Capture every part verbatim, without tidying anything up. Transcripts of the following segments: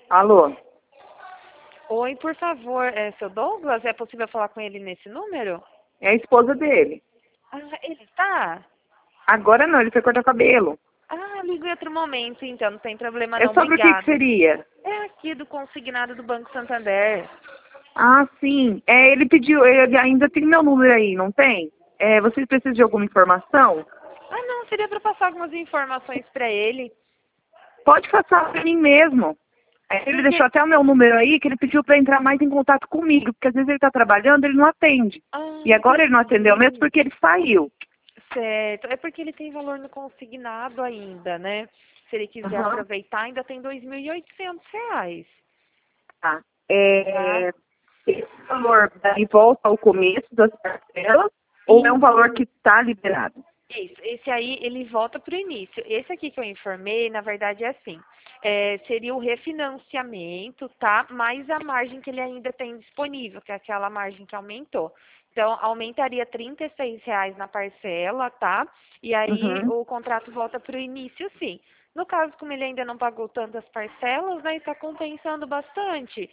Alô? Oi, por favor, é seu Douglas? É possível falar com ele nesse número? É a esposa dele. Ah, ele tá? Agora não, ele foi cortar o cabelo. Ah, ligo em outro momento, então, não tem problema É não, sobre o que que obrigada. seria? É aqui do consignado do Banco Santander. Ah, sim. É, ele pediu, ele ainda tem meu número aí, não tem? É, vocês precisam de alguma informação? Ah, não, seria para passar algumas informações para ele. Pode passar pra mim mesmo. É, ele Porque, deixou até o meu número aí, que ele pediu pra entrar mais em contato comigo, porque às vezes ele tá trabalhando, ele não atende. ah, E agora ele não atendeu mesmo entendi. porque ele saiu. Certo, é porque ele tem valor no consignado ainda, né? Se ele quiser Aham. aproveitar, ainda tem dois mil e oitocentos reais, Tá. tá? É, esse valor daí volta ao começo das parcelas ou é um valor que Isso. está liberado? Isso, esse aí ele volta para o início. Esse aqui que eu informei, na verdade é assim, é, seria o refinanciamento, tá? Mais a margem que ele ainda tem disponível, que é aquela margem que aumentou. Então, aumentaria trinta e seis reais na parcela, tá? E aí Uhum. o contrato volta para o início, sim. No caso, como ele ainda não pagou tantas parcelas, né, está compensando bastante.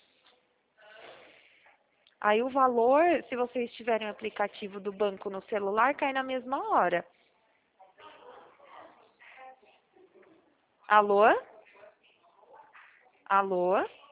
Aí o valor, se vocês tiverem o aplicativo do banco no celular, cai na mesma hora. Alô? Alô?